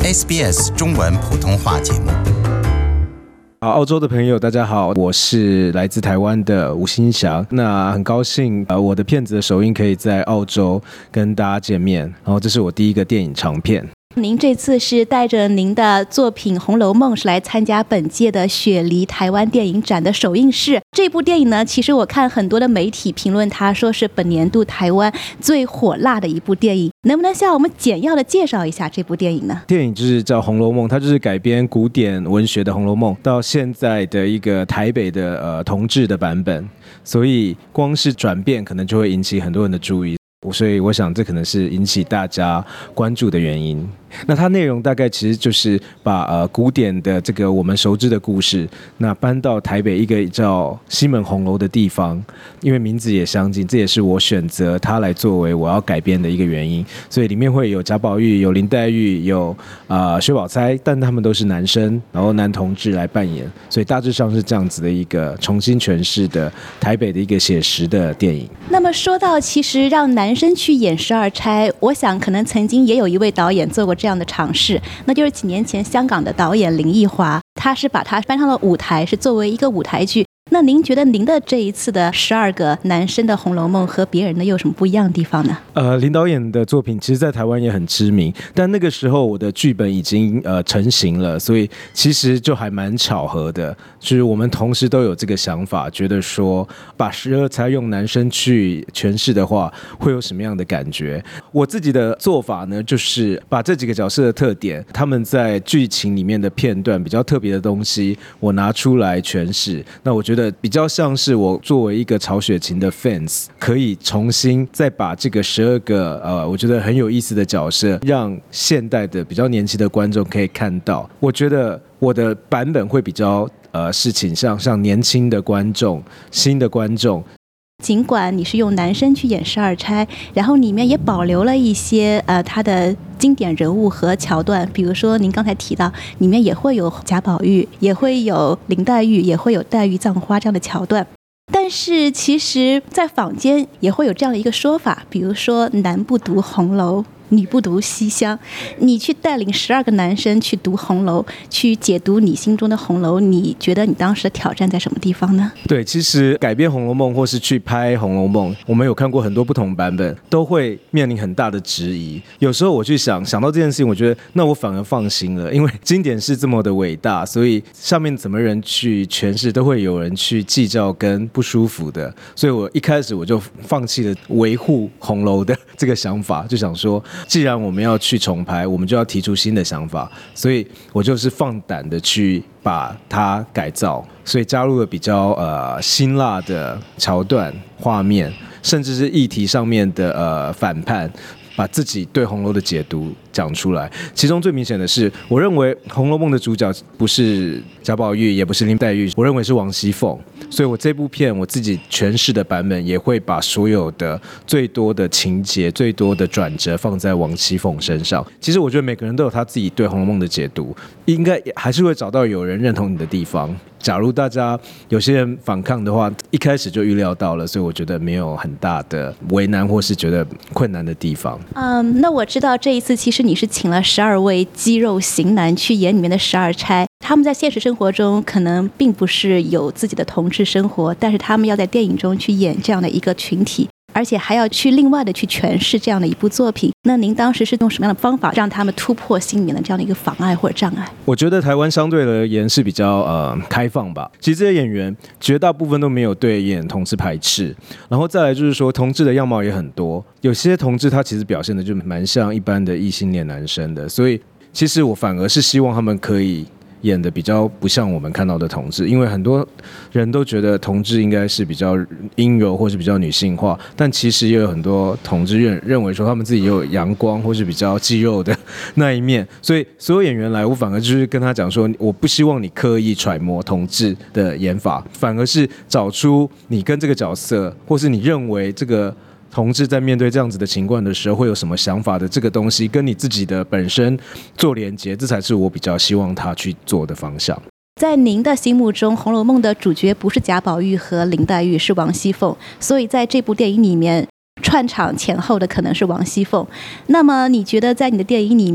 SBS 中文普通话节目。 澳洲的朋友大家好，我是来自台湾的吴欣祥。那很高兴我的片子的首映可以在澳洲跟大家见面，然后这是我第一个电影长片。 您这次是带着您的作品《红楼梦》是来参加本届的雪梨台湾电影展的首映式。这部电影呢，其实我看很多的媒体评论它，说是本年度台湾最火辣的一部电影。能不能向我们简要的介绍一下这部电影呢？ 电影就是叫《红楼梦》，它就是改编古典文学的《红楼梦》到现在的一个台北的同志的版本，所以光是转变可能就会引起很多人的注意。所以我想这可能是引起大家关注的原因。那它内容大概其实就是把古典的这个我们熟知的故事，那搬到台北一个叫西门红楼的地方，因为名字也相近，这也是我选择它来作为我要改编的一个原因。所以里面会有贾宝玉、有林黛玉、有薛宝钗，但他们都是男生，然后男同志来扮演，所以大致上是这样子的一个重新诠释的台北的一个写实的电影。 那么说到其实让男生去演十二钗，我想可能曾经也有一位导演做过这样的尝试，那就是几年前香港的导演林奕华，他是把它搬上了舞台，是作为一个舞台剧。那您觉得您的这一次的12个男生的《红楼梦》和别人的又有什么不一样的地方呢？ 林导演的作品其实在台湾也很知名，但那个时候我的剧本已经成型了，所以其实就还蛮巧合的，就是我们同时都有这个想法，觉得说把12才用男生去诠释的话会有什么样的感觉。我自己的做法呢，就是把这几个角色的特点，他们在剧情里面的片段比较特别的东西我拿出来诠释。那我觉得比较像是我作为一个曹雪芹的 fans， 可以重新再把这个12个我觉得很有意思的角色，让现代的比较年轻的观众可以看到。我觉得我的版本会比较是倾向像年轻的观众、新的观众。 尽管你是用男生去演十二钗，然后里面也保留了一些他的经典人物和桥段，比如说您刚才提到里面也会有贾宝玉，也会有林黛玉，也会有黛玉葬花这样的桥段。但是其实在坊间也会有这样的一个说法，比如说男不读红楼，女不读西厢。你去带领12个男生去读红楼，去解读你心中的红楼，你觉得你当时的挑战在什么地方呢？ 对，其实改编红楼梦或是去拍红楼梦，我们有看过很多不同版本，都会面临很大的质疑。有时候我去想到这件事情，我觉得那我反而放心了，因为经典是这么的伟大，所以上面怎么人去诠释都会有人去计较跟不舒服的，所以我一开始我就放弃了维护红楼的这个想法，就想说既然我们要去重拍，我们就要提出新的想法，所以我就是放胆的去把它改造，所以加入了比较辛辣的桥段、画面，甚至是议题上面的反叛，把自己对红楼的解读讲出来。其中最明显的是，我认为《红楼梦》的主角不是贾宝玉，也不是林黛玉，我认为是王熙凤。所以我这部片我自己诠释的版本，也会把所有的最多的情节、最多的转折放在王熙凤身上。其实我觉得每个人都有他自己对《红楼梦》的解读，应该还是会找到有人认同你的地方。假如大家有些人反抗的话，一开始就预料到了，所以我觉得没有很大的为难或是觉得困难的地方。 那我知道这一次其实你是请了12位肌肉型男去演里面的12钗，他们在现实生活中可能并不是有自己的同志生活，但是他们要在电影中去演这样的一个群体，而且还要去另外的去诠释这样的一部作品。那您当时是用什么样的方法让他们突破心里面的这样的一个妨碍或者障碍？ 我觉得台湾相对而言是比较开放吧。其实这些演员绝大部分都没有对演同志排斥，然后再来就是说同志的样貌也很多，有些同志他其实表现的就蛮像一般的异性恋男生的，所以其实我反而是希望他们可以演的比较不像我们看到的同志，因为很多人都觉得同志应该是比较阴柔或是比较女性化，但其实也有很多同志认为说他们自己也有阳光或是比较肌肉的那一面，所以所有演员来，我反而就是跟他讲说，我不希望你刻意揣摩同志的演法，反而是找出你跟这个角色，或是你认为这个同志在面对这样子的情况的时候会有什么想法的这个东西，跟你自己的本身做连结，这才是我比较希望他去做的方向。 在您的心目中，《红楼梦》的主角不是贾宝玉和林黛玉，是王熙凤，所以在这部电影里面串场前后的可能是王熙凤。那么你觉得在你的电影里面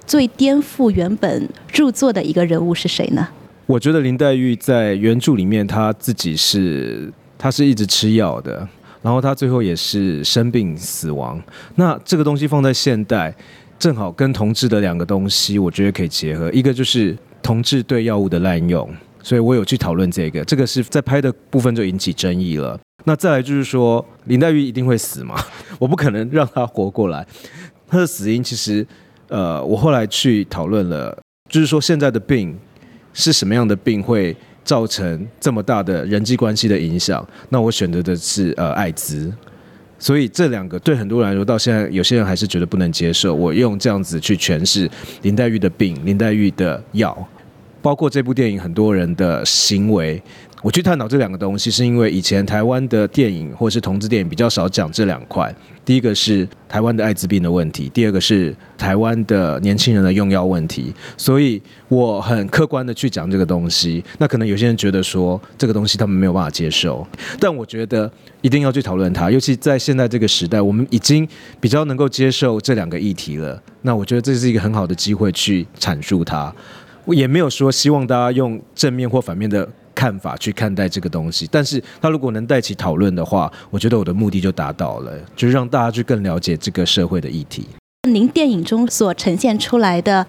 最颠覆原本著作的一个人物是谁呢？ 我觉得林黛玉在原著里面，她是一直吃药的，然后她最后也是生病死亡。那这个东西放在现代，正好跟同志的两个东西，我觉得可以结合。一个就是同志对药物的滥用，所以我有去讨论这个是在拍的部分就引起争议了。那再来就是说，林黛玉一定会死嘛？我不可能让她活过来。她的死因其实，我后来去讨论了，就是说现在的病是什么样的病会造成这么大的人际关系的影响？那我选择的是艾滋。所以这两个对很多人来说，到现在有些人还是觉得不能接受。我用这样子去诠释林黛玉的病、林黛玉的药，包括这部电影很多人的行为。我去探讨这两个东西，是因为以前台湾的电影或是同志电影比较少讲这两块。第一个是台湾的艾滋病的问题，第二个是台湾的年轻人的用药问题。所以我很客观的去讲这个东西。那可能有些人觉得说这个东西他们没有办法接受，但我觉得一定要去讨论它。尤其在现在这个时代，我们已经比较能够接受这两个议题了。那我觉得这是一个很好的机会去阐述它。我也没有说希望大家用正面或反面的看法去看待这个东西，但是它如果能带起讨论的话，我觉得我的目的就达到了，就是让大家去更了解这个社会的议题。 您电影中所呈现出来的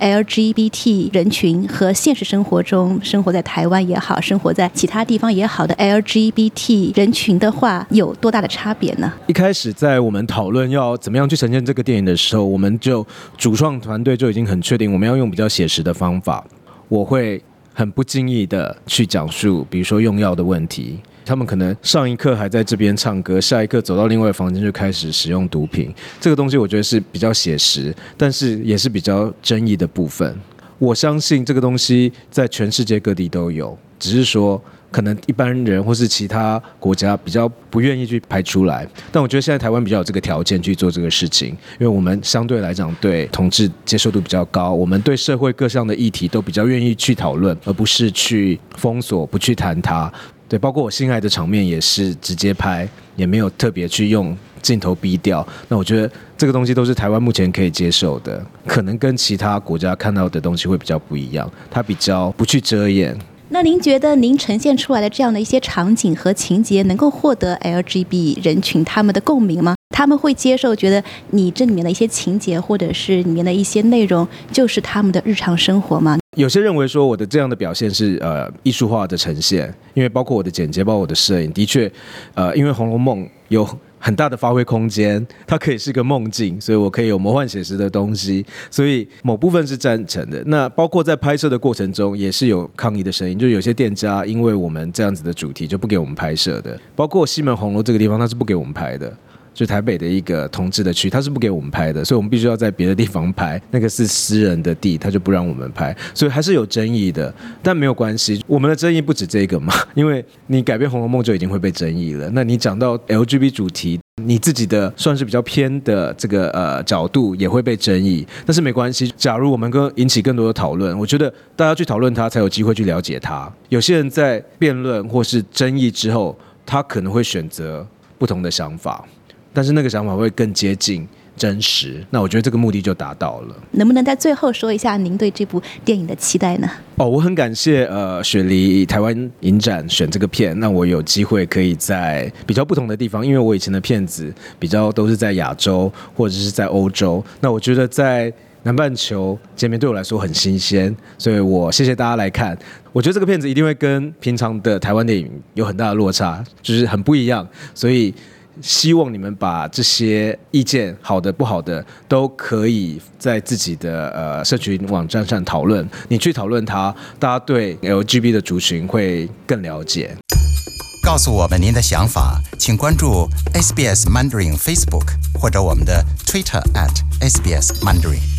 LGBT 人群和现实生活中生活在台湾也好，生活在其他地方也好的 LGBT 人群的话，有多大的差别呢？ 一开始在我们讨论要怎么样去呈现这个电影的时候，我们就主创团队就已经很确定我们要用比较写实的方法。我会很不经意的去讲述，比如说用药的问题，他们可能上一刻还在这边唱歌，下一刻走到另外一个房间就开始使用毒品。这个东西我觉得是比较写实，但是也是比较争议的部分。我相信这个东西在全世界各地都有，只是说可能一般人或是其他国家比较不愿意去拍出来。但我觉得现在台湾比较有这个条件去做这个事情，因为我们相对来讲对同志接受度比较高，我们对社会各项的议题都比较愿意去讨论，而不是去封锁不去谈它。对，包括我性爱的场面也是直接拍，也没有特别去用镜头逼掉。那我觉得这个东西都是台湾目前可以接受的，可能跟其他国家看到的东西会比较不一样，它比较不去遮掩。 那您觉得您呈现出来的这样的一些场景和情节能够获得 LGBT 人群他们的共鸣吗？他们会接受，觉得你这里面的一些情节或者是里面的一些内容就是他们的日常生活吗？ 有些认为说我的这样的表现是艺术化的呈现，因为包括我的剪接，包括我的摄影，的确因为《红楼梦》有很大的发挥空间，它可以是个梦境，所以我可以有魔幻写实的东西，所以某部分是赞成的。那包括在拍摄的过程中也是有抗议的声音，就有些店家因为我们这样子的主题就不给我们拍摄的，包括西门红楼这个地方它是不给我们拍的，就台北的一个同志的区，他是不给我们拍的，所以我们必须要在别的地方拍，那个是私人的地，他就不让我们拍，所以还是有争议的。但没有关系，我们的争议不止这个嘛，因为你改编《红楼梦》就已经会被争议了，那你讲到 LGBT 主题，你自己的算是比较偏的这个角度也会被争议，但是没关系。假如我们引起更多的讨论，我觉得大家去讨论它，才有机会去了解它。有些人在辩论或是争议之后，他可能会选择不同的想法，但是那个想法会更接近真实，那我觉得这个目的就达到了。 能不能在最后说一下您对这部电影的期待呢？ 我很感谢雪梨台湾影展选这个片，那我有机会可以在比较不同的地方，因为我以前的片子比较都是在亚洲或者是在欧洲，那我觉得在南半球见面对我来说很新鲜，所以我谢谢大家来看。我觉得这个片子一定会跟平常的台湾电影有很大的落差，就是很不一样，所以希望你们把这些意见，好的不好的，都可以在自己的社群网站上讨论。你去讨论它，大家对 LGBT 的族群会更了解。 告诉我们您的想法，请关注 SBS Mandarin Facebook 或者我们的 Twitter @SBS Mandarin。